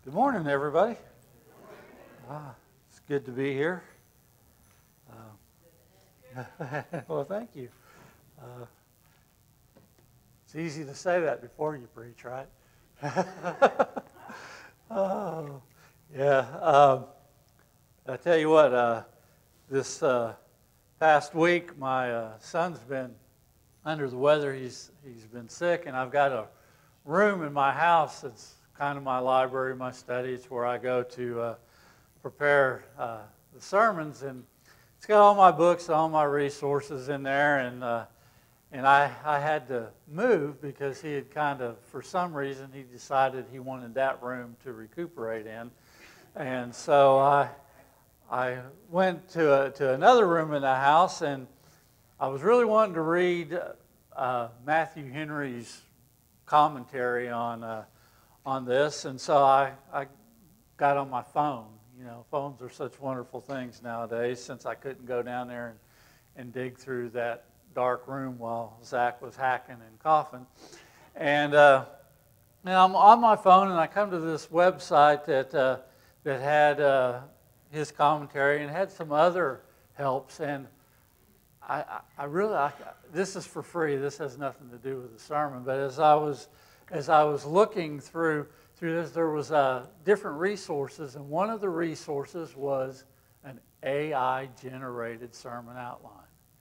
Good morning, everybody. It's good to be here. Well, thank you. It's easy to say that before you preach, right? Oh, yeah. I tell you what, this past week, my son's been under the weather. He's been sick, and I've got a room in my house that's kind of my library, my study. It's where I go to prepare the sermons, and it's got all my books, all my resources in there, and I had to move because he had kind of, for some reason, he decided he wanted that room to recuperate in, and so I went to another room in the house, and I was really wanting to read Matthew Henry's commentary on this, and so I got on my phone. You know, phones are such wonderful things nowadays, since I couldn't go down there and dig through that dark room while Zach was hacking and coughing. And I'm on my phone, and I come to this website that had his commentary and had some other helps. And I really, this is for free. This has nothing to do with the sermon. But as I was looking through this, there was different resources, and one of the resources was an AI-generated sermon outline.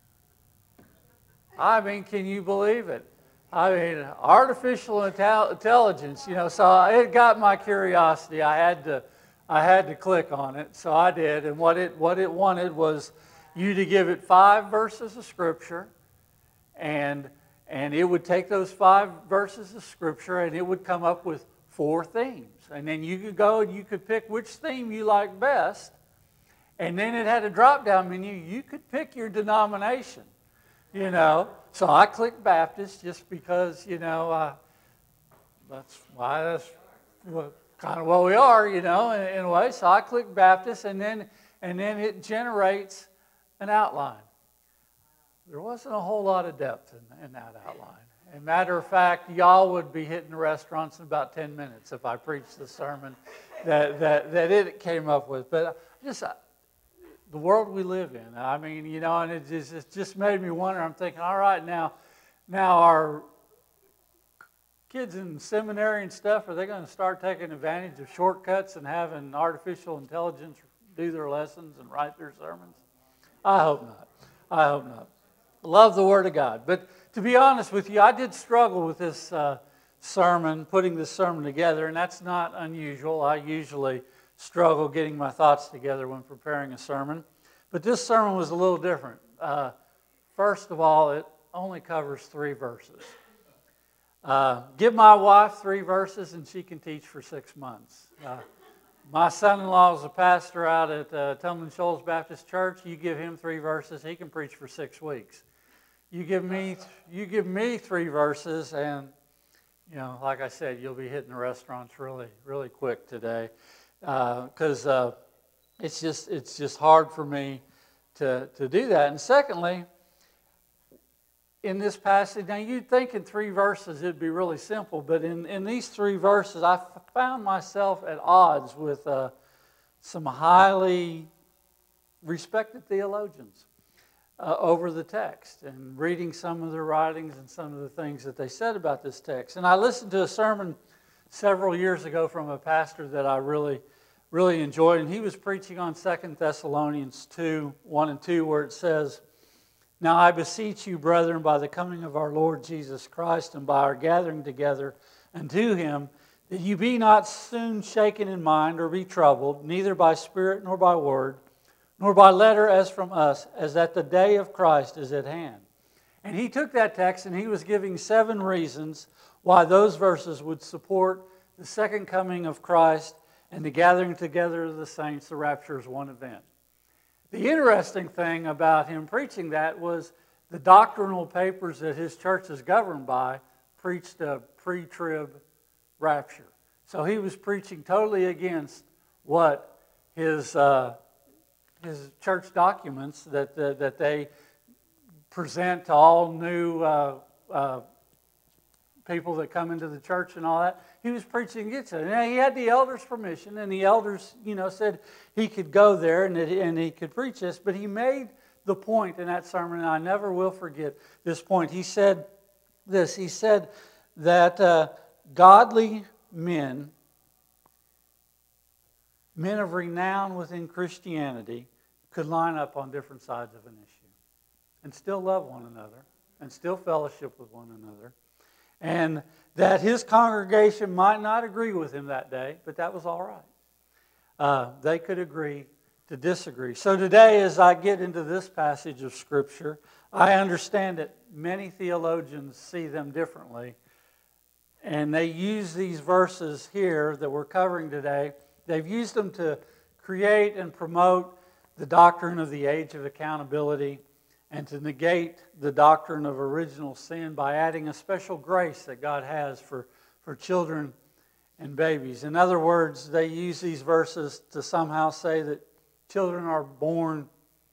I mean, can you believe it? I mean, artificial intelligence, you know, so it got my curiosity. I had to click on it, so I did, and what it wanted was you to give it 5 verses of Scripture, and it would take those 5 verses of Scripture, and it would come up with 4 themes. And then you could go and you could pick which theme you like best. And then it had a drop-down menu. You could pick your denomination, you know. So I clicked Baptist just because, you know, that's kind of what we are, you know, in a way. So I clicked Baptist, and then it generates an outline. There wasn't a whole lot of depth in that outline. As a matter of fact, y'all would be hitting the restaurants in about 10 minutes if I preached the sermon that it came up with. But just the world we live in, I mean, you know, and it just made me wonder. I'm thinking, all right, now our kids in seminary and stuff, are they going to start taking advantage of shortcuts and having artificial intelligence do their lessons and write their sermons? I hope not. I hope not. Love the Word of God. But to be honest with you, I did struggle with this sermon, putting this sermon together, and that's not unusual. I usually struggle getting my thoughts together when preparing a sermon. But this sermon was a little different. First of all, it only covers 3 verses. Give my wife 3 verses, and she can teach for 6 months. My son-in-law is a pastor out at Tumlin Shoals Baptist Church. You give him 3 verses, he can preach for 6 weeks. You give me 3 verses, and you know, like I said, you'll be hitting the restaurants really, really quick today, because it's just hard for me to do that. And secondly, in this passage, now you'd think in 3 verses it'd be really simple, but in these 3 verses, I found myself at odds with some highly respected theologians over the text, and reading some of their writings and some of the things that they said about this text. And I listened to a sermon several years ago from a pastor that I really, really enjoyed, and he was preaching on 2 Thessalonians 2:1 and 2, where it says, "Now I beseech you, brethren, by the coming of our Lord Jesus Christ and by our gathering together unto him, that you be not soon shaken in mind or be troubled, neither by spirit nor by word, nor by letter as from us, as that the day of Christ is at hand." And he took that text and he was giving 7 reasons why those verses would support the second coming of Christ and the gathering together of the saints, the rapture, as one event. The interesting thing about him preaching that was the doctrinal papers that his church is governed by preached a pre-trib rapture. So he was preaching totally against what his church documents that they present to all new people that come into the church and all that. He was preaching against it. Now, he had the elders' permission, and the elders, said he could go there and he could preach this. But he made the point in that sermon, and I never will forget this point. He said this. He said that godly men of renown within Christianity, could line up on different sides of an issue and still love one another and still fellowship with one another. And that his congregation might not agree with him that day, but that was all right. They could agree to disagree. So today, as I get into this passage of Scripture, I understand that many theologians see them differently. And they use these verses here that we're covering today. They've used them to create and promote the doctrine of the age of accountability and to negate the doctrine of original sin by adding a special grace that God has for children and babies. In other words, they use these verses to somehow say that children are born,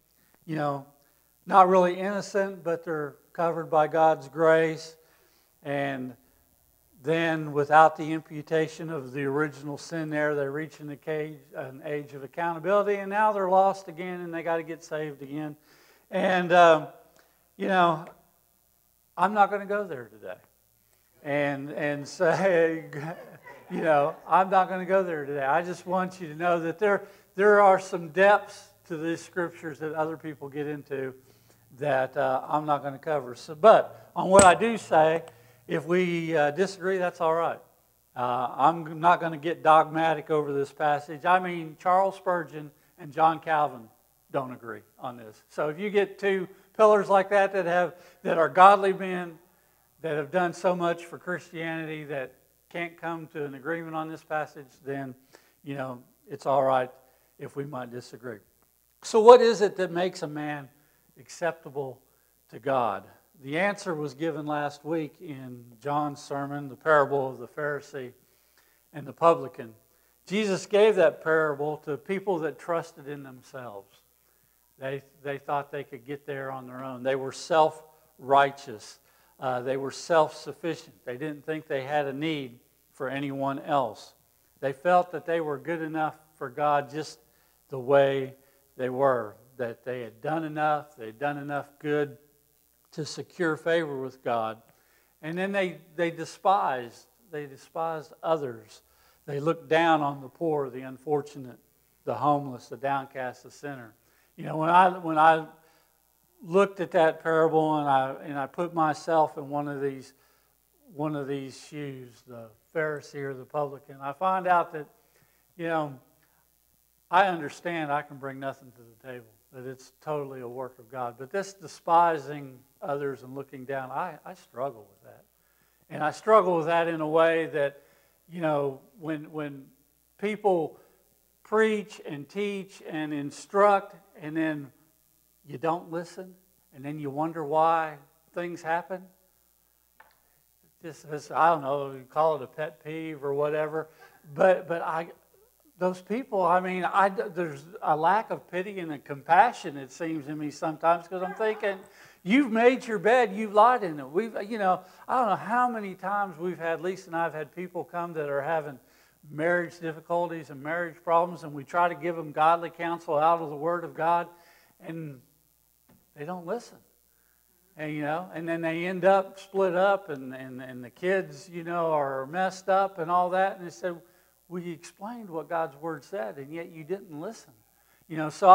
not really innocent, but they're covered by God's grace. And then, without the imputation of the original sin there, they reach an age of accountability, and now they're lost again, and they got to get saved again. And, I'm not going to go there today and say, I'm not going to go there today. I just want you to know that there are some depths to these scriptures that other people get into that I'm not going to cover. But on what I do say, if we disagree, that's all right. I'm not going to get dogmatic over this passage. I mean, Charles Spurgeon and John Calvin don't agree on this. So if you get two pillars like that that are godly men that have done so much for Christianity that can't come to an agreement on this passage, then it's all right if we might disagree. So what is it that makes a man acceptable to God? The answer was given last week in John's sermon, the parable of the Pharisee and the publican. Jesus gave that parable to people that trusted in themselves. They thought they could get there on their own. They were self-righteous. They were self-sufficient. They didn't think they had a need for anyone else. They felt that they were good enough for God just the way they were, that they had done enough, they'd done enough good to secure favor with God. And then they despised others. They looked down on the poor, the unfortunate, the homeless, the downcast, the sinner. When I looked at that parable and I put myself in one of these shoes, the Pharisee or the publican, I find out that, I understand I can bring nothing to the table, that it's totally a work of God. But this despising others and looking down, I struggle with that. And I struggle with that in a way that, when people preach and teach and instruct and then you don't listen and then you wonder why things happen. I don't know, you call it a pet peeve or whatever. But those people, there's a lack of pity and a compassion, it seems to me sometimes, because I'm thinking, you've made your bed, you've lied in it. I don't know how many times Lisa and I have had people come that are having marriage difficulties and marriage problems, and we try to give them godly counsel out of the Word of God, and they don't listen. And then they end up split up, and the kids, are messed up and all that, and they said, we explained what God's Word said, and yet you didn't listen. So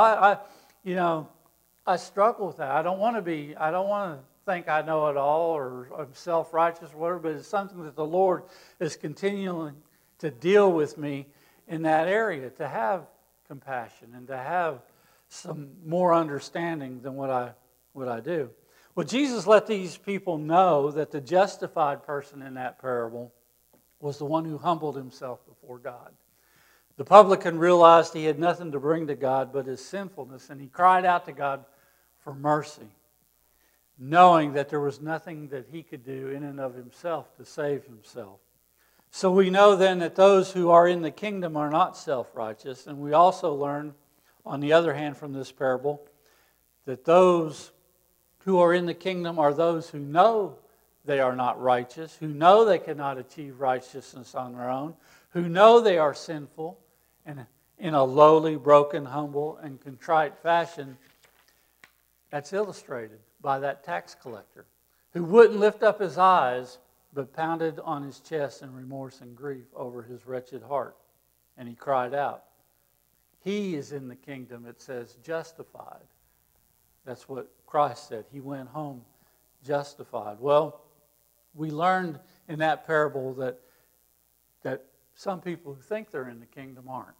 I struggle with that. I don't want to think I know it all or I'm self-righteous or whatever, but it's something that the Lord is continuing to deal with me in that area, to have compassion and to have some more understanding than what I do. Well, Jesus let these people know that the justified person in that parable was the one who humbled himself before God. The publican realized he had nothing to bring to God but his sinfulness, and he cried out to God for mercy, knowing that there was nothing that he could do in and of himself to save himself. So we know then that those who are in the kingdom are not self-righteous, and we also learn, on the other hand, from this parable, that those who are in the kingdom are those who know they are not righteous, who know they cannot achieve righteousness on their own, who know they are sinful, and in a lowly, broken, humble, and contrite fashion. That's illustrated by that tax collector who wouldn't lift up his eyes but pounded on his chest in remorse and grief over his wretched heart. And he cried out. He is in the kingdom, it says, justified. That's what Christ said. He went home justified. Well, we learned in that parable that some people who think they're in the kingdom aren't.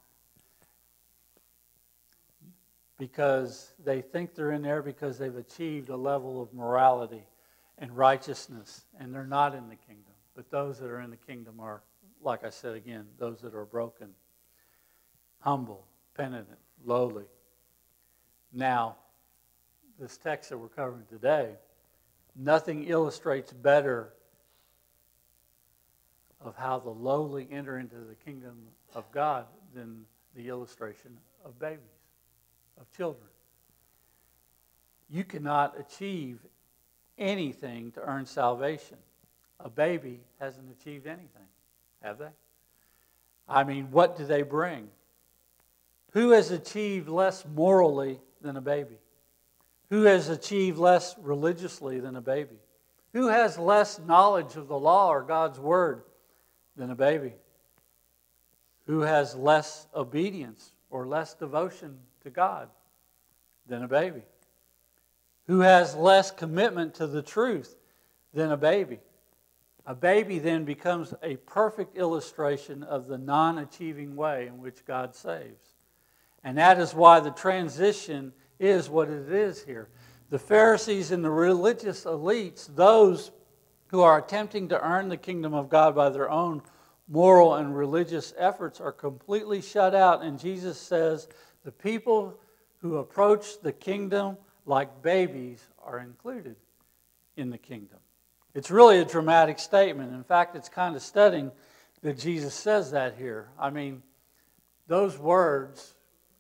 Because they think they're in there because they've achieved a level of morality and righteousness, and they're not in the kingdom. But those that are in the kingdom are, like I said again, those that are broken, humble, penitent, lowly. Now, this text that we're covering today, nothing illustrates better of how the lowly enter into the kingdom of God than the illustration of babies, of children. You cannot achieve anything to earn salvation. A baby hasn't achieved anything, have they? I mean, what do they bring? Who has achieved less morally than a baby? Who has achieved less religiously than a baby? Who has less knowledge of the law or God's word than a baby? Who has less obedience or less devotion to God than a baby? Who has less commitment to the truth than a baby? A baby then becomes a perfect illustration of the non-achieving way in which God saves. And that is why the transition is what it is here. The Pharisees and the religious elites, those who are attempting to earn the kingdom of God by their own moral and religious efforts, are completely shut out. And Jesus says the people who approach the kingdom like babies are included in the kingdom. It's really a dramatic statement. In fact, it's kind of stunning that Jesus says that here. I mean, those words,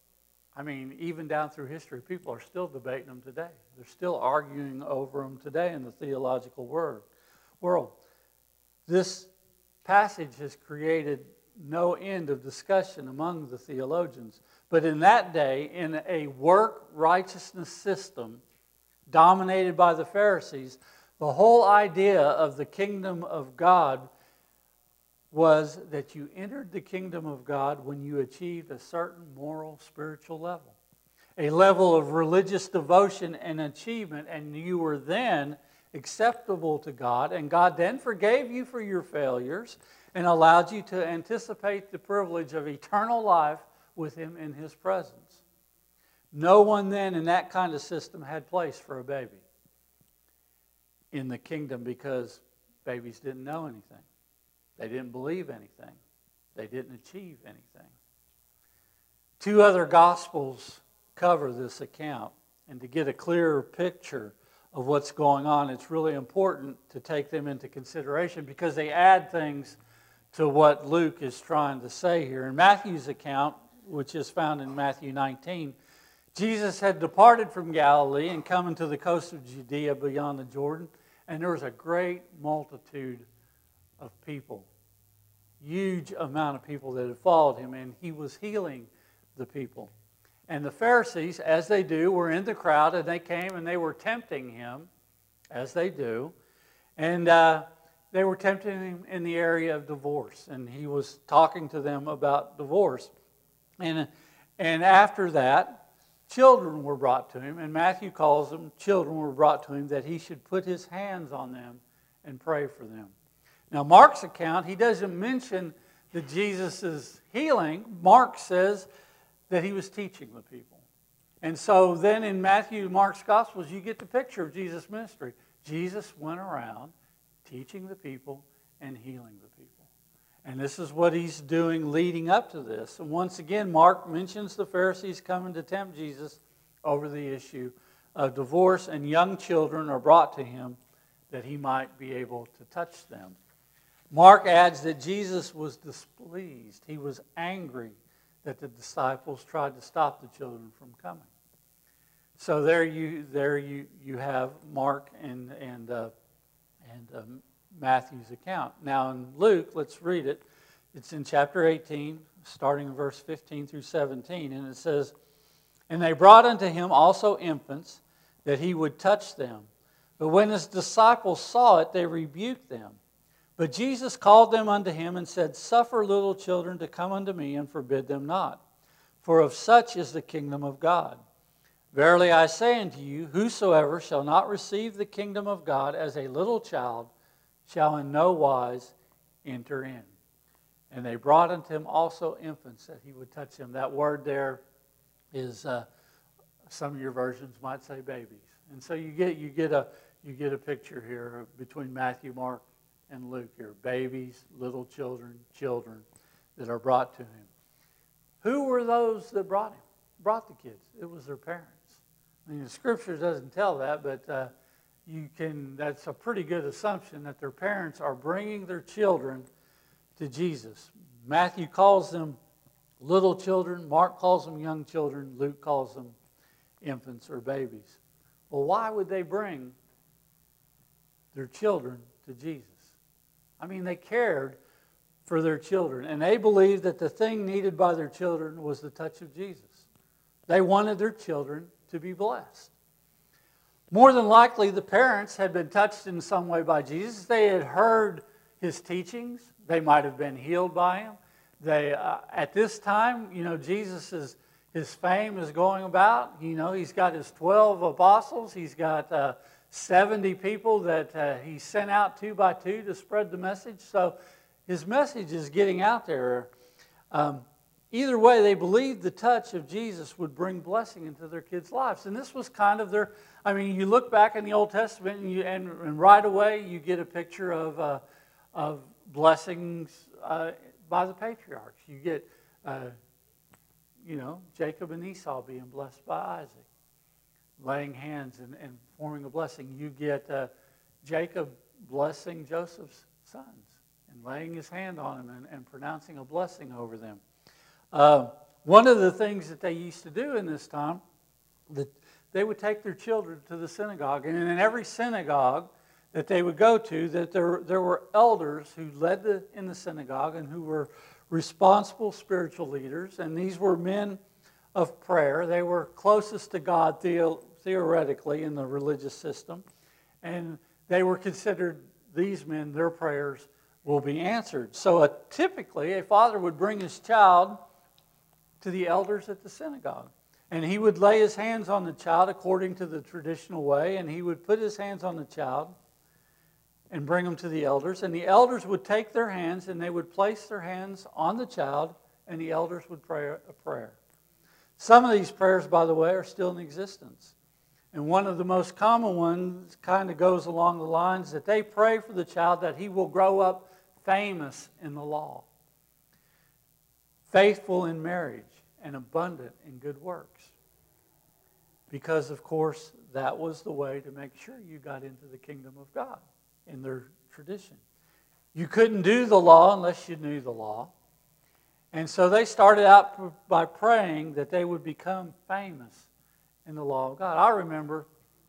even down through history, people are still debating them today. They're still arguing over them today in the theological world. This passage has created no end of discussion among the theologians. But in that day, in a work righteousness system dominated by the Pharisees, the whole idea of the kingdom of God was that you entered the kingdom of God when you achieved a certain moral, spiritual level. A level of religious devotion and achievement, and you were then acceptable to God, and God then forgave you for your failures and allowed you to anticipate the privilege of eternal life with Him in His presence. No one then in that kind of system had place for a baby in the kingdom, because babies didn't know anything. They didn't believe anything. They didn't achieve anything. Two other Gospels cover this account. And to get a clearer picture of what's going on, it's really important to take them into consideration because they add things to what Luke is trying to say here. In Matthew's account, which is found in Matthew 19, Jesus had departed from Galilee and come into the coast of Judea beyond the Jordan, and there was a great multitude of people, huge amount of people that had followed him, and he was healing the people. And the Pharisees, as they do, were in the crowd, and they came and they were tempting him, as they do, and they were tempting him in the area of divorce, and he was talking to them about divorce. And after that, children were brought to him, and Matthew calls them, children were brought to him, that he should put his hands on them and pray for them. Now, Mark's account, he doesn't mention that Jesus is healing. Mark says that he was teaching the people. And so then in Matthew and Mark's Gospels, you get the picture of Jesus' ministry. Jesus went around teaching the people and healing the people. And this is what he's doing leading up to this. And once again, Mark mentions the Pharisees coming to tempt Jesus over the issue of divorce, and young children are brought to him that he might be able to touch them. Mark adds that Jesus was displeased. He was angry that the disciples tried to stop the children from coming. So there you have Mark and and Matthew's account. Now in Luke, let's read it. It's in chapter 18, starting in verse 15 through 17, and it says, "And they brought unto him also infants, that he would touch them. But when his disciples saw it, they rebuked them. But Jesus called them unto him and said, Suffer little children to come unto me, and forbid them not. For of such is the kingdom of God. Verily I say unto you, whosoever shall not receive the kingdom of God as a little child shall in no wise enter in. And they brought unto him also infants, that he would touch them." That word there is, some of your versions might say babies. And so you get a picture here between Matthew, Mark, and Luke here. Babies, little children that are brought to him. Who were those that brought the kids? It was their parents. I mean, the scripture doesn't tell that, but that's a pretty good assumption that their parents are bringing their children to Jesus. Matthew calls them little children. Mark calls them young children. Luke calls them infants or babies. Well, why would they bring their children to Jesus? I mean, they cared for their children, and they believed that the thing needed by their children was the touch of Jesus. They wanted their children to be blessed. More than likely, the parents had been touched in some way by Jesus. They had heard his teachings. They might have been healed by him. At this time, Jesus his fame is going about. He's got his 12 apostles. He's got 70 people that he sent out 2 by 2 to spread the message. So his message is getting out there. Either way, they believed the touch of Jesus would bring blessing into their kids' lives. And this was kind of you look back in the Old Testament and right away you get a picture of blessings by the patriarchs. You get, Jacob and Esau being blessed by Isaac, laying hands and forming a blessing. You get Jacob blessing Joseph's sons and laying his hand on them and pronouncing a blessing over them. One of the things that they used to do in this time, that they would take their children to the synagogue, and in every synagogue that they would go to, that there were elders who led in the synagogue and who were responsible spiritual leaders, and these were men of prayer. They were closest to God theoretically in the religious system, and they were considered, these men, their prayers will be answered. So typically a father would bring his child to the elders at the synagogue, and he would lay his hands on the child according to the traditional way, and he would put his hands on the child and bring them to the elders, and the elders would take their hands and they would place their hands on the child, and the elders would pray a prayer. Some of these prayers, by the way, are still in existence. And one of the most common ones kind of goes along the lines that they pray for the child that he will grow up famous in the law, faithful in marriage, and abundant in good works. Because, of course, that was the way to make sure you got into the kingdom of God in their tradition. You couldn't do the law unless you knew the law. And so they started out by praying that they would become famous in the law of God. I remember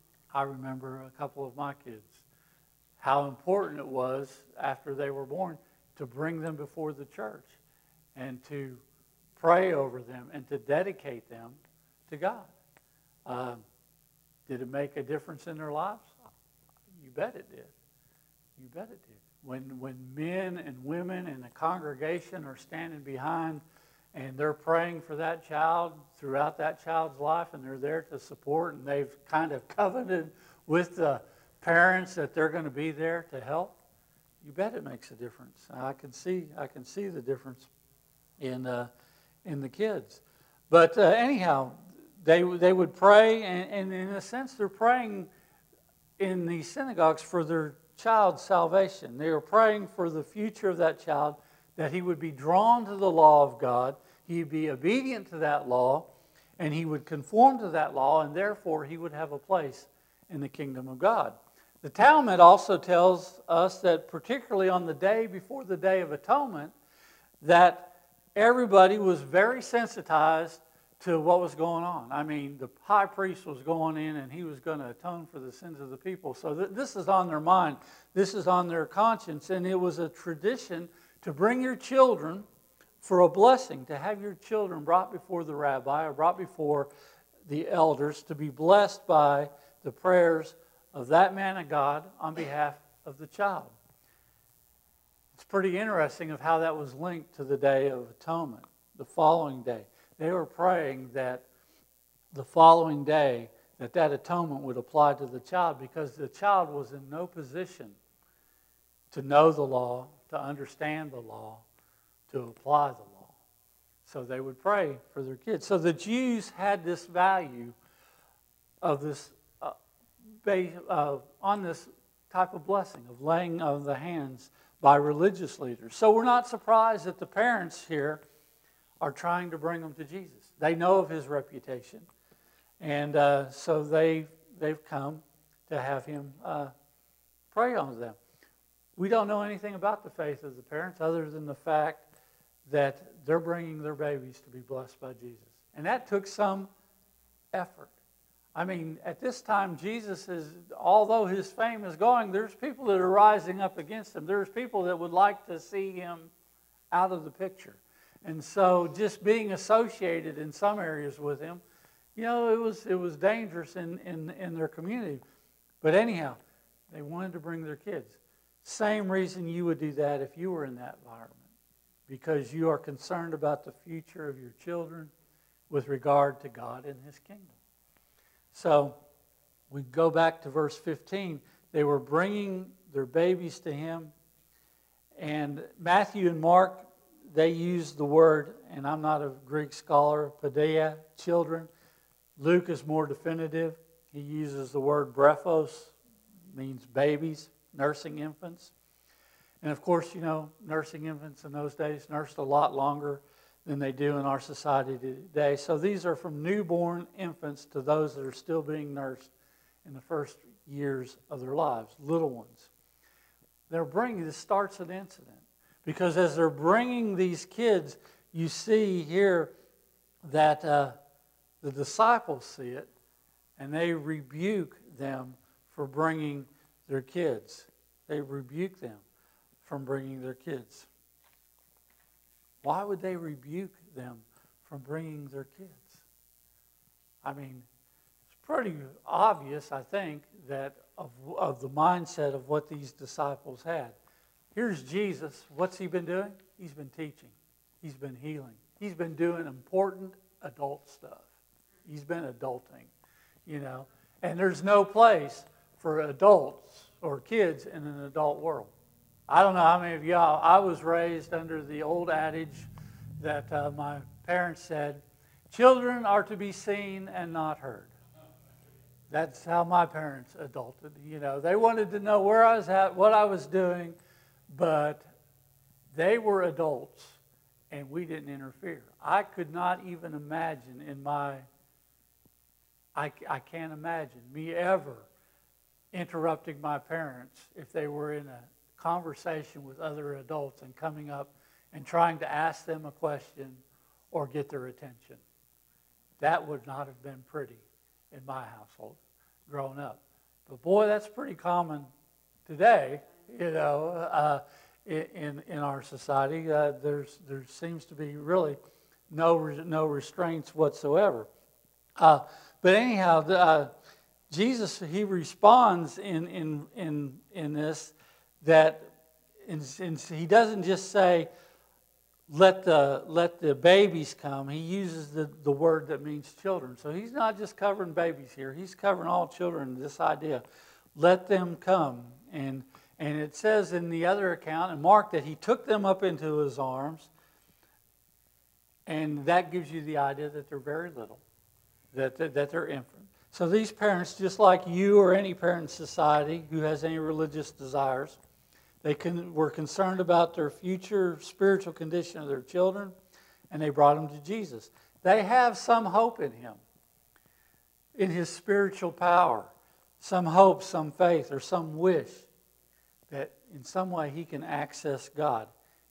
a couple of my kids, how important it was after they were born to bring them before the church and to pray over them and to dedicate them to God. Did it make a difference in their lives? You bet it did. You bet it did. When men and women in the congregation are standing behind and they're praying for that child throughout that child's life, and they're there to support, and they've kind of covenanted with the parents that they're going to be there to help, you bet it makes a difference. I can see the difference in the kids. But anyhow, they would pray, and in a sense, they're praying in these synagogues for their child's salvation. They were praying for the future of that child, that he would be drawn to the law of God, he'd be obedient to that law, and he would conform to that law, and therefore he would have a place in the kingdom of God. The Talmud also tells us that particularly on the day before the Day of Atonement, that everybody was very sensitized to what was going on. I mean, the high priest was going in and he was going to atone for the sins of the people. So this is on their mind. This is on their conscience. And it was a tradition to bring your children for a blessing, to have your children brought before the rabbi or brought before the elders to be blessed by the prayers of that man of God on behalf of the child. It's pretty interesting of how that was linked to the Day of Atonement, the following day. They were praying that the following day that atonement would apply to the child, because the child was in no position to know the law, to understand the law, to apply the law. So they would pray for their kids. So the Jews had this value of this on this type of blessing of laying of the hands by religious leaders. So we're not surprised that the parents here are trying to bring them to Jesus. They know of his reputation, and so they've come to have him pray on them. We don't know anything about the faith of the parents other than the fact that they're bringing their babies to be blessed by Jesus. And that took some effort. I mean, at this time, Jesus is, although his fame is going, there's people that are rising up against him. There's people that would like to see him out of the picture. And so just being associated in some areas with him, you know, it was dangerous in their community. But anyhow, they wanted to bring their kids. Same reason you would do that if you were in that environment. Because you are concerned about the future of your children with regard to God and his kingdom. So we go back to verse 15. They were bringing their babies to him. And Matthew and Mark, they use the word, and I'm not a Greek scholar, paideia, children. Luke is more definitive. He uses the word brephos, means babies, nursing infants. And of course, you know, nursing infants in those days nursed a lot longer than they do in our society today. So these are from newborn infants to those that are still being nursed in the first years of their lives, little ones. This starts an incident. Because as they're bringing these kids, you see here that the disciples see it, and they rebuke them for bringing their kids. They rebuke them from bringing their kids. Why would they rebuke them from bringing their kids? I mean, it's pretty obvious, I think, that of the mindset of what these disciples had. Here's Jesus. What's he been doing? He's been teaching. He's been healing. He's been doing important adult stuff. He's been adulting, you know. And there's no place for adults or kids in an adult world. I don't know how many of y'all, I was raised under the old adage that my parents said, children are to be seen and not heard. That's how my parents adulted. You know, they wanted to know where I was at, what I was doing, but they were adults and we didn't interfere. I could not even imagine I can't imagine me ever interrupting my parents if they were in a conversation with other adults and coming up and trying to ask them a question or get their attention. That would not have been pretty in my household growing up. But boy, that's pretty common today, you know, in our society. There seems to be really no restraints whatsoever. But anyhow, Jesus, he responds in this that he doesn't just say, let the babies come. He uses the word that means children. So he's not just covering babies here. He's covering all children, this idea. Let them come. And it says in the other account, in Mark, that he took them up into his arms. And that gives you the idea that they're very little, that they're infant. So these parents, just like you or any parent in society who has any religious desires, were concerned about their future spiritual condition of their children, and they brought them to Jesus. They have some hope in him, in his spiritual power, some hope, some faith, or some wish that in some way he can access God.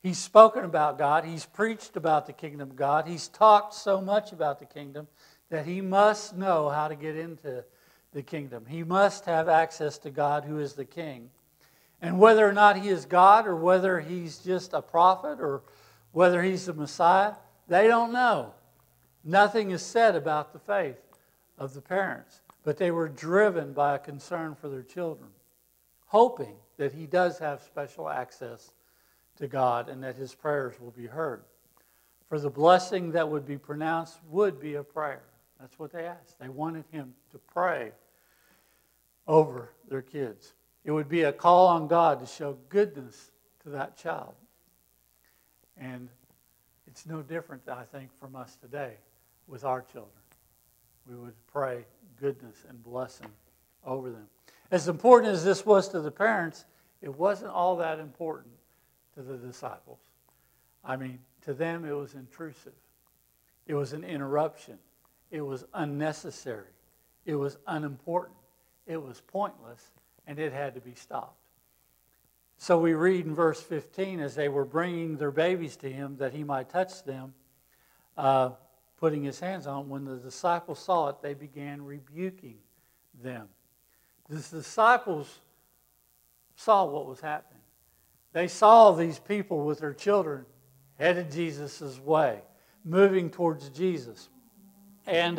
He's spoken about God. He's preached about the kingdom of God. He's talked so much about the kingdom that he must know how to get into the kingdom. He must have access to God, who is the king. And whether or not he is God, or whether he's just a prophet, or whether he's the Messiah, they don't know. Nothing is said about the faith of the parents, but they were driven by a concern for their children, hoping that he does have special access to God and that his prayers will be heard. For the blessing that would be pronounced would be a prayer. That's what they asked. They wanted him to pray over their kids. It would be a call on God to show goodness to that child. And it's no different, I think, from us today with our children. We would pray goodness and blessing over them. As important as this was to the parents, it wasn't all that important to the disciples. I mean, to them it was intrusive. It was an interruption. It was unnecessary. It was unimportant. It was pointless, and it had to be stopped. So we read in verse 15, as they were bringing their babies to him that he might touch them, putting his hands on, when the disciples saw it, they began rebuking them. The disciples saw what was happening. They saw these people with their children headed Jesus' way, moving towards Jesus. And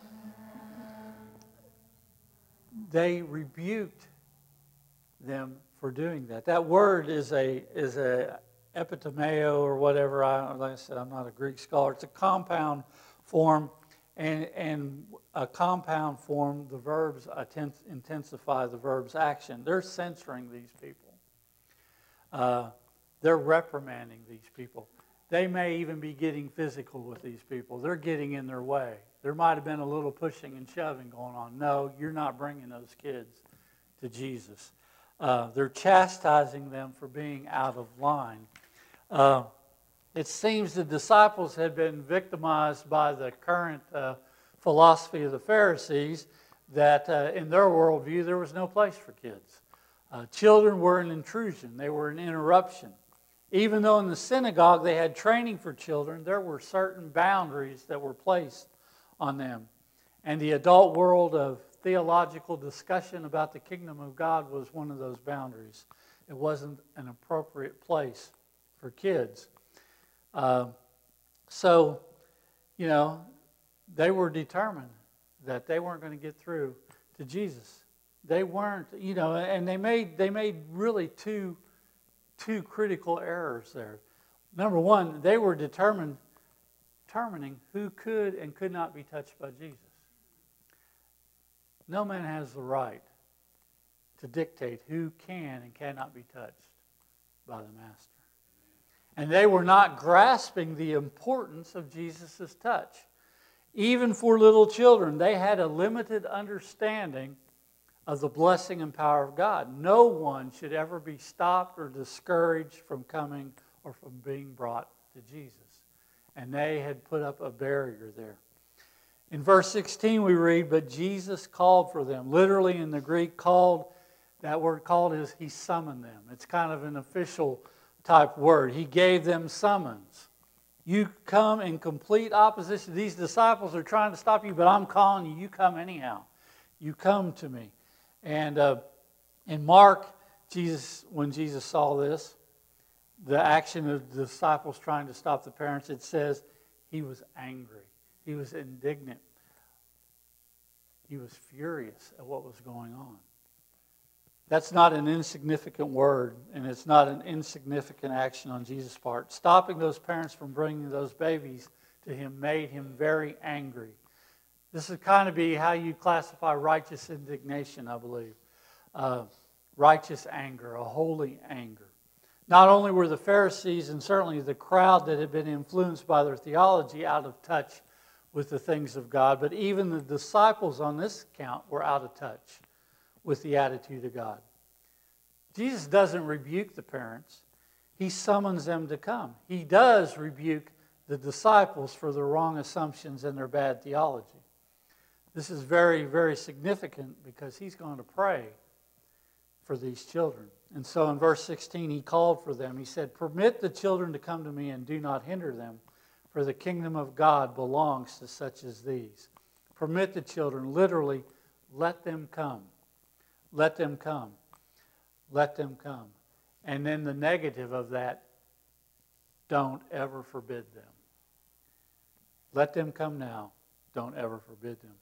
they rebuked them for doing that. That word is a epitomeo or whatever. Like I said, I'm not a Greek scholar. It's a compound form, and a compound form, the verbs intensify the verb's action. They're censoring these people. They're reprimanding these people. They may even be getting physical with these people. They're getting in their way. There might have been a little pushing and shoving going on. No, you're not bringing those kids to Jesus. They're chastising them for being out of line. It seems the disciples had been victimized by the current philosophy of the Pharisees that in their worldview there was no place for kids. Children were an intrusion. They were an interruption. Even though in the synagogue they had training for children, there were certain boundaries that were placed on them. And the adult world of theological discussion about the kingdom of God was one of those boundaries. It wasn't an appropriate place for kids. So, they were determined that they weren't going to get through to Jesus. They weren't, and they made really two critical errors there. Number one, they were determining who could and could not be touched by Jesus. No man has the right to dictate who can and cannot be touched by the Master. And they were not grasping the importance of Jesus' touch. Even for little children, they had a limited understanding of the blessing and power of God. No one should ever be stopped or discouraged from coming or from being brought to Jesus. And they had put up a barrier there. In verse 16 we read, but Jesus called for them. Literally in the Greek, called, that word called is he summoned them. It's kind of an official type word. He gave them summons. You come in complete opposition. These disciples are trying to stop you, but I'm calling you. You come anyhow. You come to me. And in Mark, when Jesus saw this, the action of the disciples trying to stop the parents, it says he was angry. He was indignant. He was furious at what was going on. That's not an insignificant word, and it's not an insignificant action on Jesus' part. Stopping those parents from bringing those babies to him made him very angry. This would kind of be how you classify righteous indignation, I believe. Righteous anger, a holy anger. Not only were the Pharisees and certainly the crowd that had been influenced by their theology out of touch with the things of God, but even the disciples on this account were out of touch with the attitude of God. Jesus doesn't rebuke the parents. He summons them to come. He does rebuke the disciples for their wrong assumptions and their bad theology. This is very, very significant because he's going to pray for these children. And so in verse 16, he called for them. He said, "Permit the children to come to me and do not hinder them, for the kingdom of God belongs to such as these." Permit the children, literally, let them come. Let them come. Let them come. And then the negative of that, don't ever forbid them. Let them come now. Don't ever forbid them.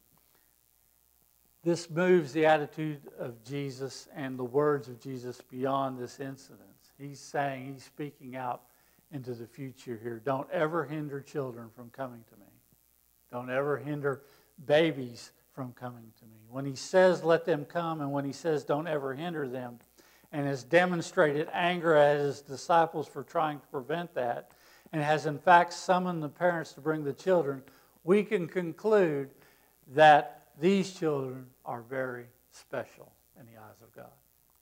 This moves the attitude of Jesus and the words of Jesus beyond this incident. He's speaking out into the future here. Don't ever hinder children from coming to me. Don't ever hinder babies from coming to me. When he says let them come, and when he says don't ever hinder them, and has demonstrated anger at his disciples for trying to prevent that, and has in fact summoned the parents to bring the children, we can conclude that these children are very special in the eyes of God,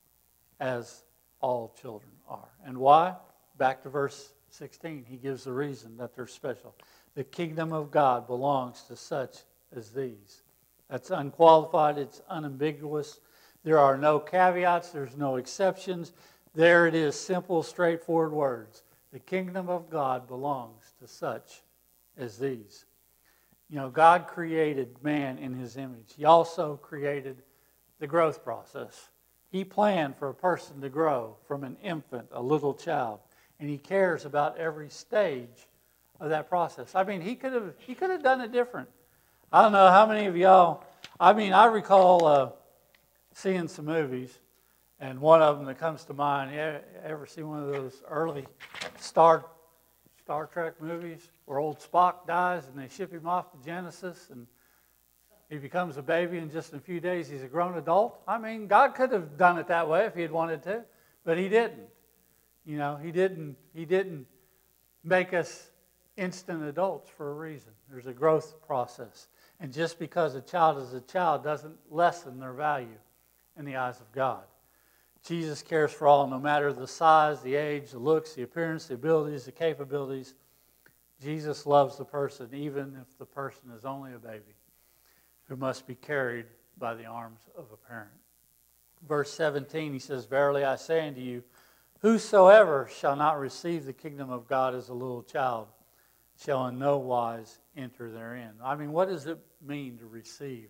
as all children are. And why? Back to verse 16. He gives the reason that they're special. The kingdom of God belongs to such as these. That's unqualified. It's unambiguous. There are no caveats. There's no exceptions. There it is, simple, straightforward words. The kingdom of God belongs to such as these. You know, God created man in his image. He also created the growth process. He planned for a person to grow from an infant, a little child, and he cares about every stage of that process. I mean, he could have done it different. I don't know how many of y'all, I recall seeing some movies, and one of them that comes to mind, you ever see one of those early Star Trek movies where old Spock dies and they ship him off to Genesis and he becomes a baby and just in a few days he's a grown adult? I mean, God could have done it that way if he had wanted to, but he didn't. You know, he didn't make us instant adults for a reason. There's a growth process. And just because a child is a child doesn't lessen their value in the eyes of God. Jesus cares for all, no matter the size, the age, the looks, the appearance, the abilities, the capabilities. Jesus loves the person, even if the person is only a baby who must be carried by the arms of a parent. Verse 17, he says, "Verily I say unto you, whosoever shall not receive the kingdom of God as a little child shall in no wise enter therein." I mean, what does it mean to receive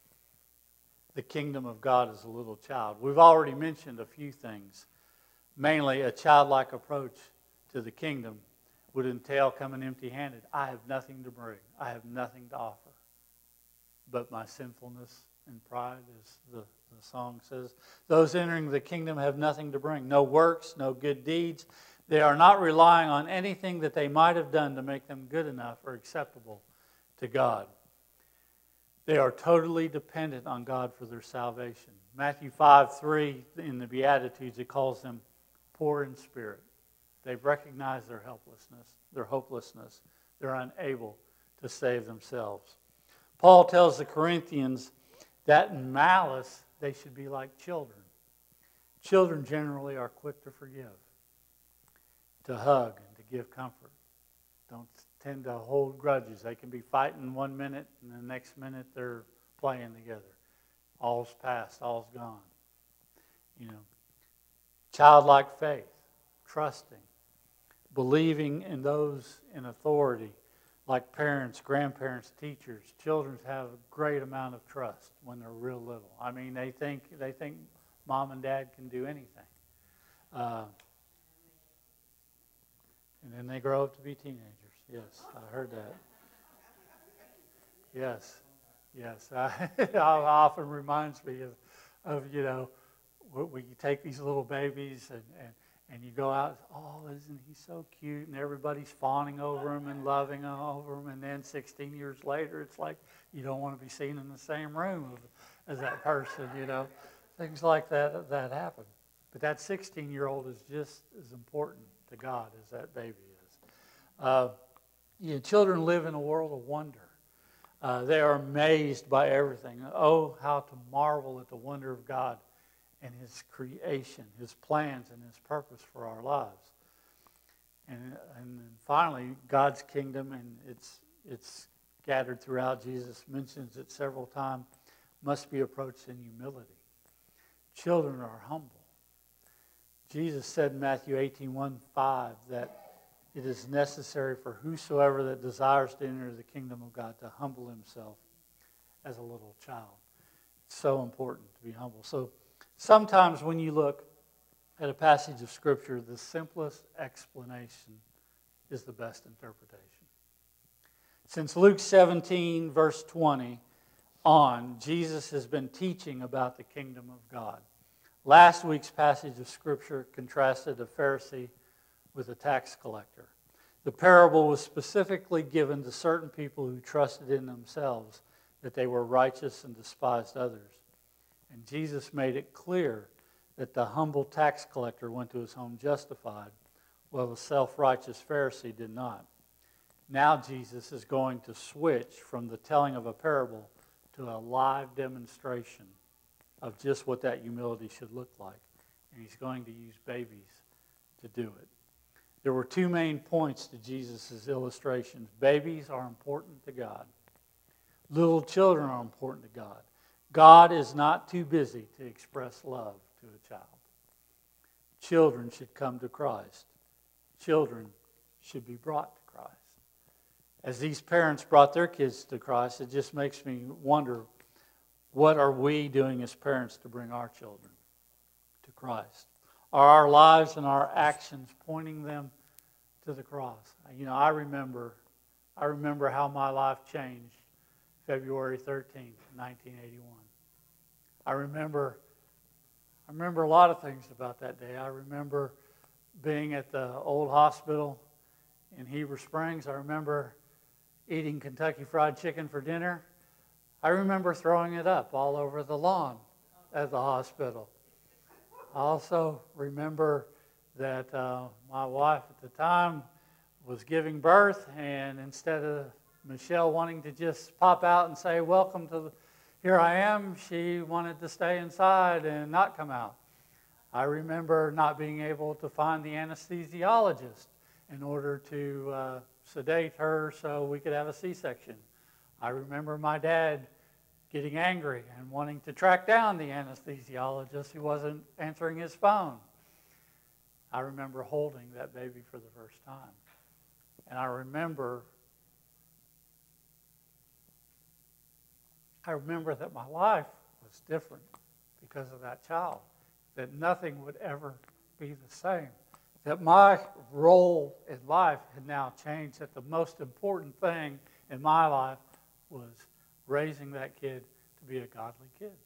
the kingdom of God as a little child? We've already mentioned a few things. Mainly, a childlike approach to the kingdom would entail coming empty-handed. I have nothing to bring. I have nothing to offer but my sinfulness and pride, as the song says. Those entering the kingdom have nothing to bring. No works, no good deeds. They are not relying on anything that they might have done to make them good enough or acceptable to God. They are totally dependent on God for their salvation. Matthew 5:3 in the Beatitudes, it calls them poor in spirit. They've recognized their helplessness, their hopelessness. They're unable to save themselves. Paul tells the Corinthians that in malice they should be like children. Children generally are quick to forgive, to hug, and to give comfort. Don't tend to hold grudges. They can be fighting 1 minute, and the next minute they're playing together. All's past, all's gone. You know, childlike faith, trusting, believing in those in authority, like parents, grandparents, teachers. Children have a great amount of trust when they're real little. I mean, they think mom and dad can do anything. And then they grow up to be teenagers. Yes, I heard that. Yes. It often reminds me of you know, when you take these little babies and you go out, oh, isn't he so cute? And everybody's fawning over him and loving over him. And then 16 years later, it's like you don't want to be seen in the same room as that person, you know. Things like that happen. But that 16-year-old is just as important to God as that baby is. Children live in a world of wonder. They are amazed by everything. Oh, how to marvel at the wonder of God and His creation, His plans, and His purpose for our lives. And then finally, God's kingdom, and it's scattered throughout. Jesus mentions it several times, must be approached in humility. Children are humble. Jesus said in Matthew 18:1-5 that it is necessary for whosoever that desires to enter the kingdom of God to humble himself as a little child. It's so important to be humble. So sometimes when you look at a passage of Scripture, the simplest explanation is the best interpretation. Since Luke 17, verse 20 on, Jesus has been teaching about the kingdom of God. Last week's passage of Scripture contrasted a Pharisee with a tax collector. The parable was specifically given to certain people who trusted in themselves that they were righteous and despised others. And Jesus made it clear that the humble tax collector went to his home justified, while the self-righteous Pharisee did not. Now Jesus is going to switch from the telling of a parable to a live demonstration of just what that humility should look like. And he's going to use babies to do it. There were two main points to Jesus' illustrations. Babies are important to God. Little children are important to God. God is not too busy to express love to a child. Children should come to Christ. Children should be brought to Christ. As these parents brought their kids to Christ, it just makes me wonder, what are we doing as parents to bring our children to Christ? Are our lives and our actions pointing them to the cross? You know, I remember how my life changed February 13th, 1981. I remember a lot of things about that day. I remember being at the old hospital in Heber Springs. I remember eating Kentucky Fried Chicken for dinner. I remember throwing it up all over the lawn at the hospital. I also remember that my wife at the time was giving birth, and instead of Michelle wanting to just pop out and say, "Welcome to here I am," she wanted to stay inside and not come out. I remember not being able to find the anesthesiologist in order to sedate her so we could have a C-section. I remember my dad getting angry and wanting to track down the anesthesiologist who wasn't answering his phone. I remember holding that baby for the first time. And I remember that my life was different because of that child, that nothing would ever be the same, that my role in life had now changed, that the most important thing in my life was raising that kid to be a godly kid,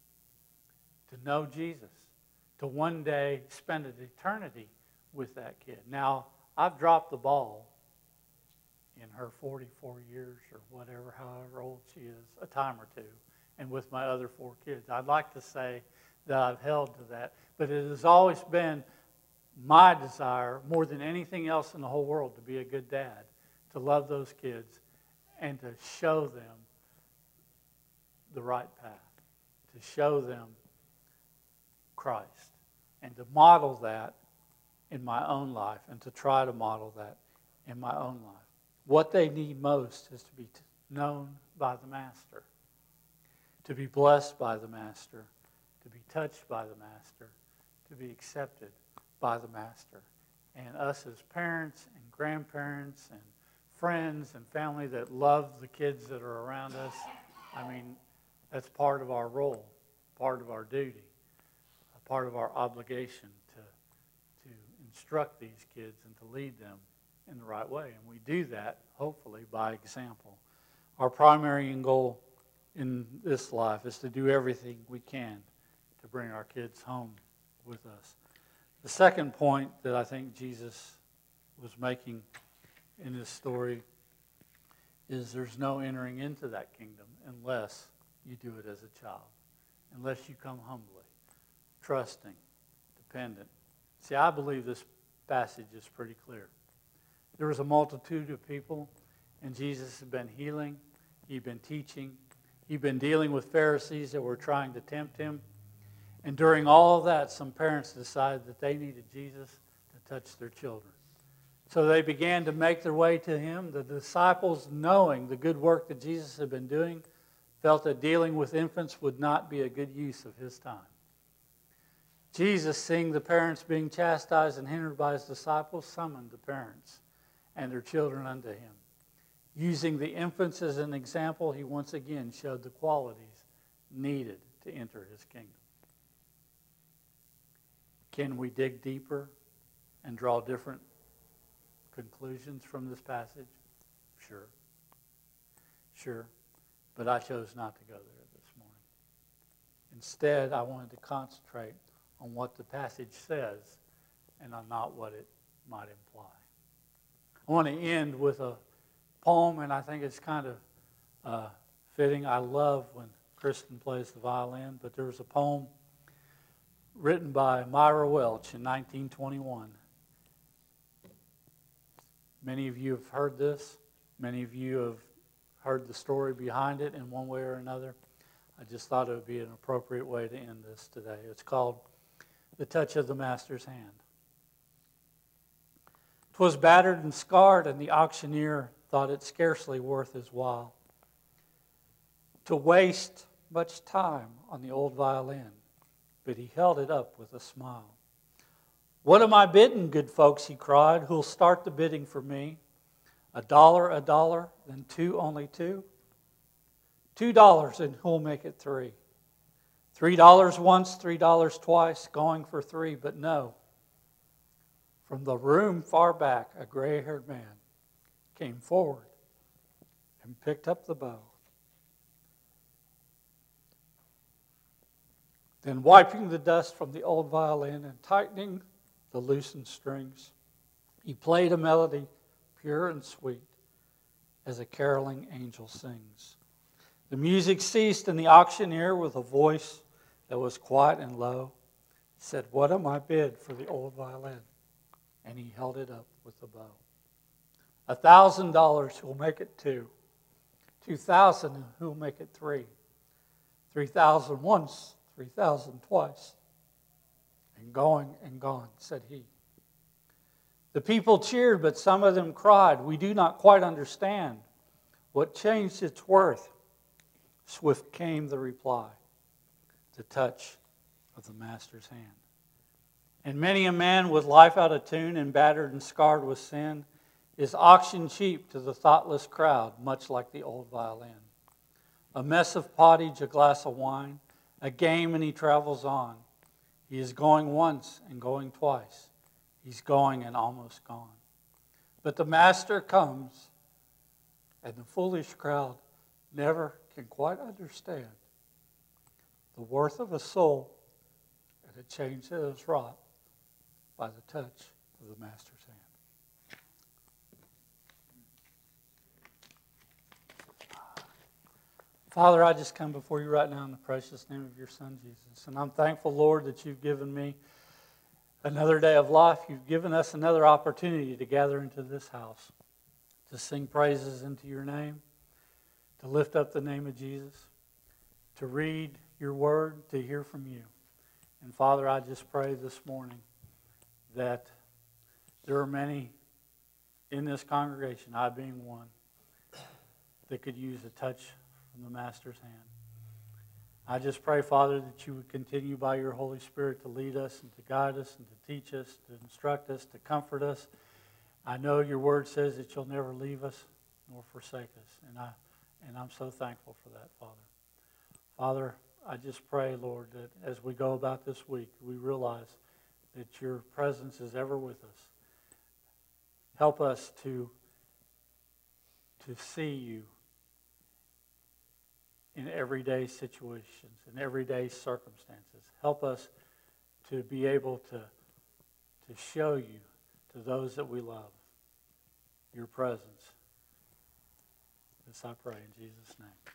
to know Jesus, to one day spend an eternity with that kid. Now, I've dropped the ball in her 44 years or whatever, however old she is, a time or two, and with my other 4 kids. I'd like to say that I've held to that, but it has always been my desire, more than anything else in the whole world, to be a good dad, to love those kids, and to show them the right path, to show them Christ, and to model that in my own life, and to try to model that in my own life. What they need most is to be known by the Master, to be blessed by the Master, to be touched by the Master, to be accepted by the Master. And us as parents and grandparents and friends and family that love the kids that are around us, I mean, that's part of our role, part of our duty, a part of our obligation to instruct these kids and to lead them in the right way. And we do that, hopefully, by example. Our primary goal in this life is to do everything we can to bring our kids home with us. The second point that I think Jesus was making in this story is there's no entering into that kingdom unless you do it as a child, unless you come humbly, trusting, dependent. See, I believe this passage is pretty clear. There was a multitude of people, and Jesus had been healing. He'd been teaching. He'd been dealing with Pharisees that were trying to tempt him. And during all of that, some parents decided that they needed Jesus to touch their children. So they began to make their way to him. The disciples, knowing the good work that Jesus had been doing, felt that dealing with infants would not be a good use of his time. Jesus, seeing the parents being chastised and hindered by his disciples, summoned the parents and their children unto him. Using the infants as an example, he once again showed the qualities needed to enter his kingdom. Can we dig deeper and draw different conclusions from this passage? Sure. Sure. But I chose not to go there this morning. Instead, I wanted to concentrate on what the passage says and on not what it might imply. I want to end with a poem, and I think it's kind of fitting. I love when Kristen plays the violin, but there was a poem written by Myra Welch in 1921. Many of you have heard this. Many of you have heard the story behind it in one way or another. I just thought it would be an appropriate way to end this today. It's called The Touch of the Master's Hand. 'Twas battered and scarred, and the auctioneer thought it scarcely worth his while to waste much time on the old violin, but he held it up with a smile. "What am I bidding, good folks?" he cried. "Who'll start the bidding for me? $1, then two, only two? $2, and who'll make it three? $3 once, $3 twice, going for three, but no. From the room far back, a gray-haired man came forward and picked up the bow. Then wiping the dust from the old violin and tightening the loosened strings, he played a melody pure and sweet as a caroling angel sings. The music ceased, and the auctioneer, with a voice that was quiet and low, said, "What am I bid for the old violin?" And he held it up with the bow. $1,000, who'll make it two? 2,000, who'll make it three? 3,000 once, 3,000 twice. And gone, said he. The people cheered, but some of them cried, "We do not quite understand what changed its worth." Swift came the reply, the touch of the Master's hand. And many a man with life out of tune and battered and scarred with sin is auctioned cheap to the thoughtless crowd, much like the old violin. A mess of pottage, a glass of wine, a game, and he travels on. He is going once and going twice. He's going and almost gone. But the Master comes, and the foolish crowd never can quite understand the worth of a soul and a change that is wrought by the touch of the Master's hand. Father, I just come before you right now in the precious name of your Son, Jesus. And I'm thankful, Lord, that you've given me another day of life. You've given us another opportunity to gather into this house, to sing praises into your name, to lift up the name of Jesus, to read your word, to hear from you. And Father, I just pray this morning that there are many in this congregation, I being one, that could use a touch from the Master's hand. I just pray, Father, that you would continue by your Holy Spirit to lead us and to guide us and to teach us, to instruct us, to comfort us. I know your word says that you'll never leave us nor forsake us, and I'm so thankful for that, Father. Father, I just pray, Lord, that as we go about this week, we realize that your presence is ever with us. Help us to see you in everyday situations, in everyday circumstances. Help us to be able to show you to those that we love your presence. This I pray in Jesus' name.